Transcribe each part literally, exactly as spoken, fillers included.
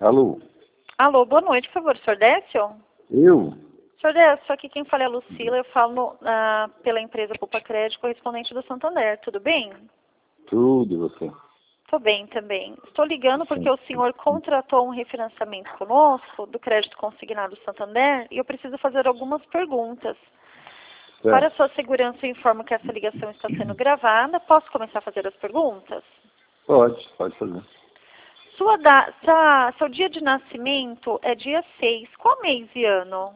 Alô? Alô, boa noite, por favor, senhor Décio? Eu? Senhor Décio, aqui quem fala é a Lucila, eu falo ah, pela empresa Poupa Crédito, correspondente do Santander, tudo bem? Tudo, e você? Estou bem também. Estou ligando porque Sim. o senhor contratou um refinanciamento conosco do crédito consignado Santander e eu preciso fazer algumas perguntas. Certo. Para sua segurança, eu informo que essa ligação está sendo gravada. Posso começar a fazer as perguntas? Pode, pode fazer. Sua da, sua, seu dia de nascimento é dia seis. Qual mês e ano?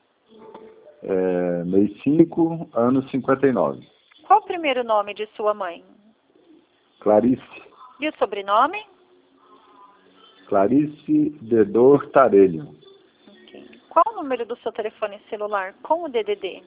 É, mês cinco, ano cinquenta e nove. Qual o primeiro nome de sua mãe? Clarice. E o sobrenome? Clarice Dedor Tarelho. Okay. Qual o número do seu telefone celular com o D D D?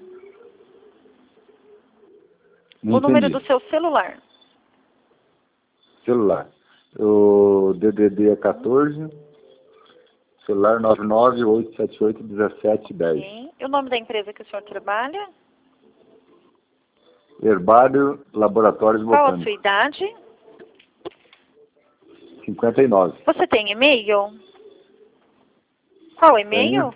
Não O número entendi. do seu celular. Celular. O D D D é quatorze, celular nove nove oito sete oito um sete um zero. Okay. E o nome da empresa que o senhor trabalha? Herbário Laboratórios Qual a Botânicos. sua idade? cinquenta e nove. Você tem e-mail? Qual o e-mail?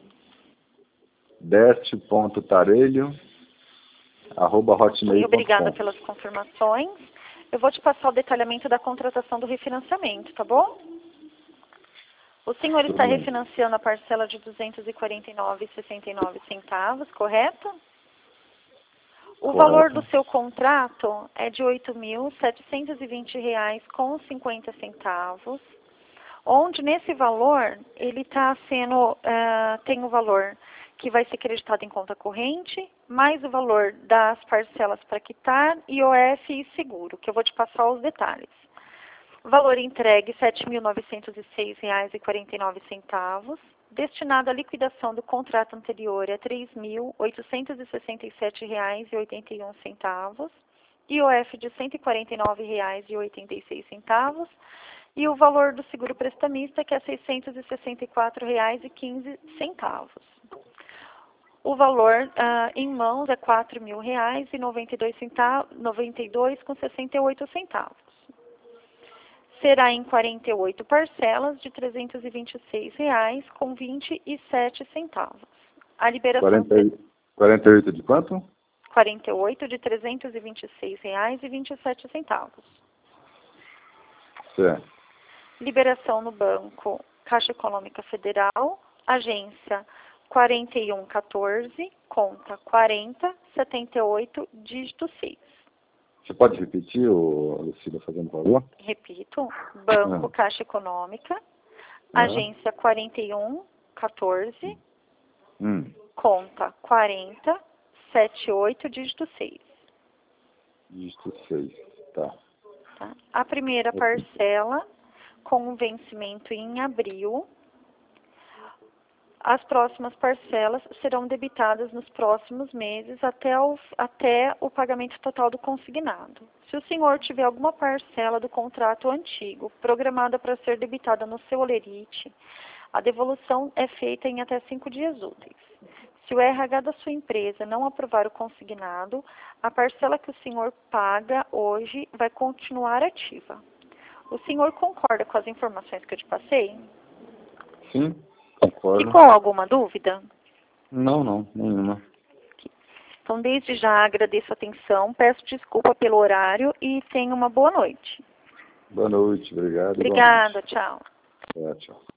Deste.tarelho arroba hotmail ponto Obrigada com. pelas confirmações. Eu vou te passar o detalhamento da contratação do refinanciamento, tá bom? O senhor Tudo está bem. refinanciando a parcela de duzentos e quarenta e nove reais e sessenta e nove centavos, correto? O Correto. valor do seu contrato é de oito mil setecentos e vinte reais com cinquenta centavos, onde nesse valor ele está sendo, uh, tem o valor que vai ser creditado em conta corrente, mais o valor das parcelas para quitar, I O F e seguro, que eu vou te passar os detalhes. Valor entregue sete mil novecentos e seis reais e quarenta e nove centavos, destinado à liquidação do contrato anterior é três mil oitocentos e sessenta e sete reais e oitenta e um centavos, I O F de cento e quarenta e nove reais e oitenta e seis centavos e o valor do seguro prestamista que é seiscentos e sessenta e quatro reais e quinze centavos. O valor uh, em mãos é quatro mil reais e noventa e dois centavos, noventa e dois com sessenta e oito centavos. Será em quarenta e oito parcelas de trezentos e vinte e seis reais com vinte e sete centavos. A liberação quarenta, quarenta e oito de quanto? quarenta e oito de trezentos e vinte e seis reais e vinte e sete centavos. Certo. Liberação no banco Caixa Econômica Federal, agência quarenta e um quatorze, conta quarenta setenta e oito, dígito seis. Você pode repetir, ô, Lucila, fazendo favor? Repito, Banco Ah. Caixa Econômica, Ah. agência quarenta e um quatorze, Hum. conta quarenta setenta e oito, dígito seis. Dígito seis, tá. Tá? A primeira parcela com vencimento em abril. As próximas parcelas serão debitadas nos próximos meses até o, até o pagamento total do consignado. Se o senhor tiver alguma parcela do contrato antigo programada para ser debitada no seu holerite, a devolução é feita em até cinco dias úteis. Se o R H da sua empresa não aprovar o consignado, a parcela que o senhor paga hoje vai continuar ativa. O senhor concorda com as informações que eu te passei? Sim, concordo. Ficou alguma dúvida? Não, não, nenhuma. Então, desde já agradeço a atenção, peço desculpa pelo horário e tenha uma boa noite. Boa noite, obrigado. Obrigada, tchau. É, tchau.